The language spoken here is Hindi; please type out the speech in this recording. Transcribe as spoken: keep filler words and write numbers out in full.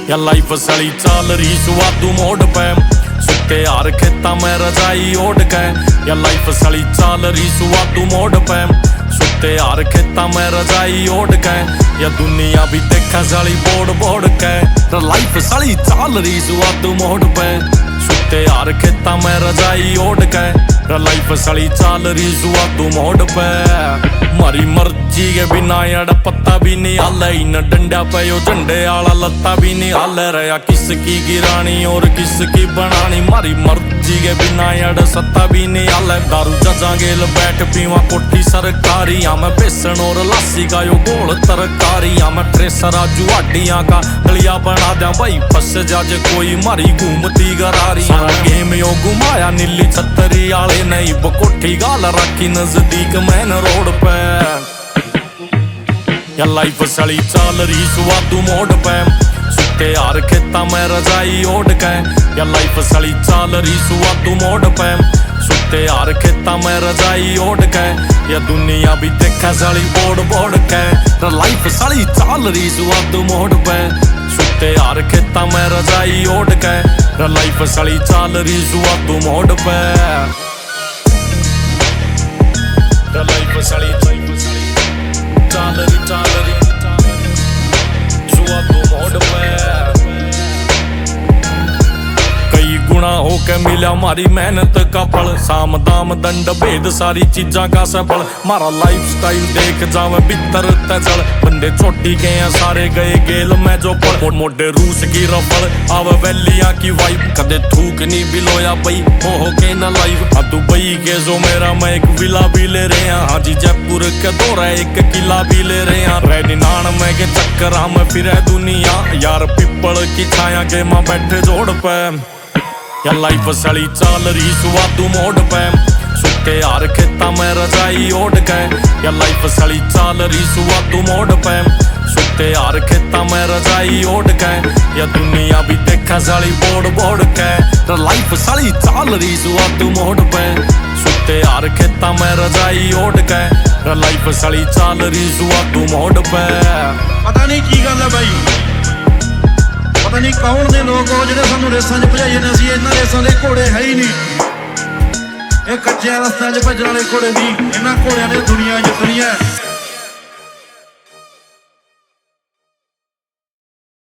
या लाइफ सड़ी चाल रही सुवादू मोड़ पे सुते यार खेता में रजाई ओढ़ के या लाइफ सड़ी चाल रही सुवादू मोड़ पे सुते यार खेता में रजाई ओढ़ के या दुनिया भी देखा सड़ी बोड़ बोड़ के लाइफ सड़ी चाल रही सुवादू मोड़ पे सुते यार खेता में रजाई ओढ़ के लाइफ सड़ी चाल रही सुवादू मोड़ पे मारी मर्जी के बिना यार पत्ता भी नहीं हाल इन डंडा पे यो झंडे आला लत्ता भी नहीं हाल रहा किसकी गिरानी और किसकी बनानी मारी मर्जी के बिना यार सत्ता भी नहीं हाल दारू जजा गेल बैठ पीवा कोठी सरकारी या मैं बेसन और लस्सी का यो गोल तरकारी या मैं ट्रेसरा जुआडिया का गलिया बना दिया भाई फस जाजे कोई मारी घूमती गरारी गेम यो घुमाया नीली छतरी आले नहीं बकोठी गाल रखी नजदीक मैन रोड पे या लाइफ सड़ी चाल रही सुवादू मोड़ पे सुते यार खेता में रजाई ओढ़ के या लाइफ सड़ी चाल रही सुवादू मोड़ पे सुते यार खेता में रजाई ओढ़ के या दुनिया भी देखा सड़ी बोड़ बोड़ के लाइफ सड़ी चाल रही सुवादू मोड़ पे सुते यार खेता में रजाई ओढ़ के लाइफ सड़ी चाल रही सुवादू मोड़ पे लाइफ सड़ी चाल रही चाल रही सुवादू मोड़ पे कई गुना होके मिला मारी मेहनत का फल साम दाम दंड भेद सारी चीजा का सफल मारा लाइफ स्टाइल देख जावे बितर तजल बंदे छोटी गए हैं सारे गए गेल में जो पड़ मोटे रूस की रफल आव वैलिया की वाइब कदे थूक नहीं बिलोया बई हो हो के न लाइव हाँ दुबई के जो मेरा मैं एक विला भी ले रहे हैं हाँ जी जयपुर के दौरा एक किला भी ले रहे हैं रैनी नान में के चक्कर हम फिर दुनिया यार पिपल की छाया के माँ बैठे जोड़ पे या लाइफ सड़ी चाल रही सुवादू मोड़ पे सुते यार खेता में रजाई ओढ़ के या लाइफ सड़ी चाल रही सुवादू मोड़ पे सुते यार खेता में रजाई ओढ़ के या दुनिया भी देखा सड़ी बोड़ बोड़ के लाइफ सड़ी चाल रही सुवादू मोड़ पे सुते यार खेता में रजाई ओढ़ के लाइफ सड़ी चाल रही सुवादू मोड़ पे पता नहीं की गल है भाई पता नहीं कौन दे लोग हो ਜਿਹੜੇ ਸਾਨੂੰ ਰੇਸਾਂ 'ਚ ਭਜਾਈ ਜਾਂਦੇ ਸੀ ਇਹਨਾਂ ਰੇਸਾਂ ਦੇ ਘੋੜੇ ਹੈ ਹੀ ਨਹੀਂ ਇਹ ਕੱਚੇ ਰਸਤਿਆਂ 'ਚ ਭੱਜਣ ਵਾਲੇ ਘੋੜੇ ਦੀ ਇਹਨਾਂ ਘੋੜਿਆਂ ਨੇ ਦੁਨੀਆ ਜਿੱਤਣੀ ਹੈ।